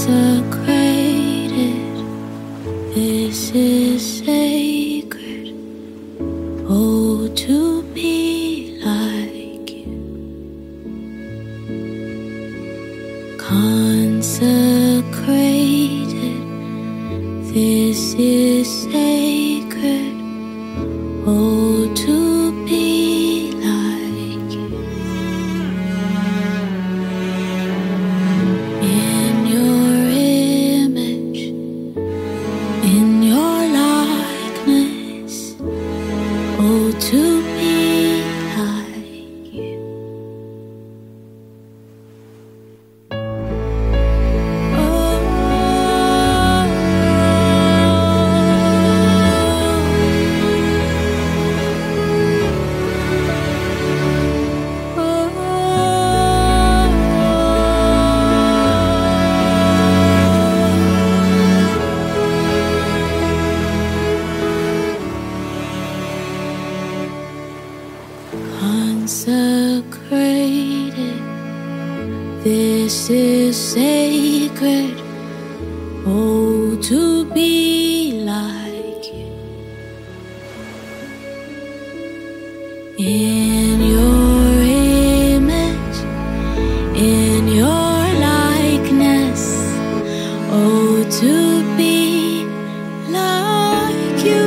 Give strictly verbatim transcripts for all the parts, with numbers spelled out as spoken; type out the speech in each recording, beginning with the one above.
consecrated. This is sacred. Oh, to be like you. Consecrated. This is sacred. Oh, to be like you. In your image, in your likeness. Oh, to be like you. Consecrated. This is sacred. Oh, to be like you. In your image, in your likeness. Oh, to be like you.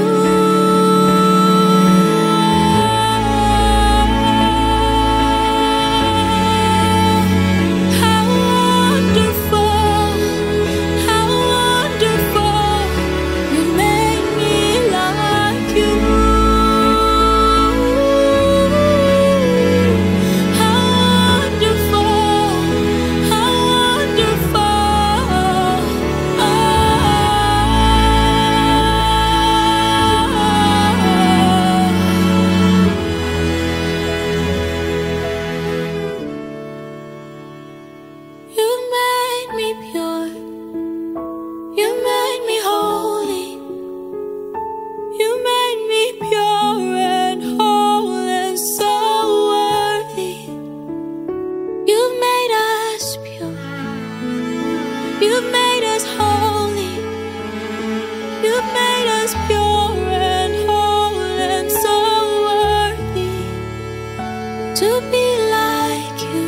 You've made us holy. You've made us pure and whole and so worthy to be like you.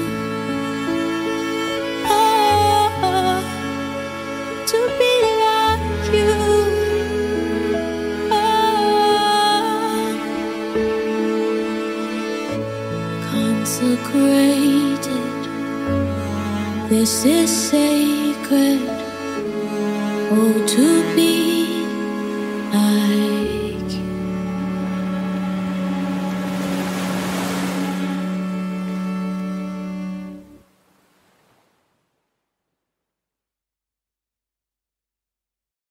Oh, to be like you. Oh, consecrated. This is sacred. Oh, to be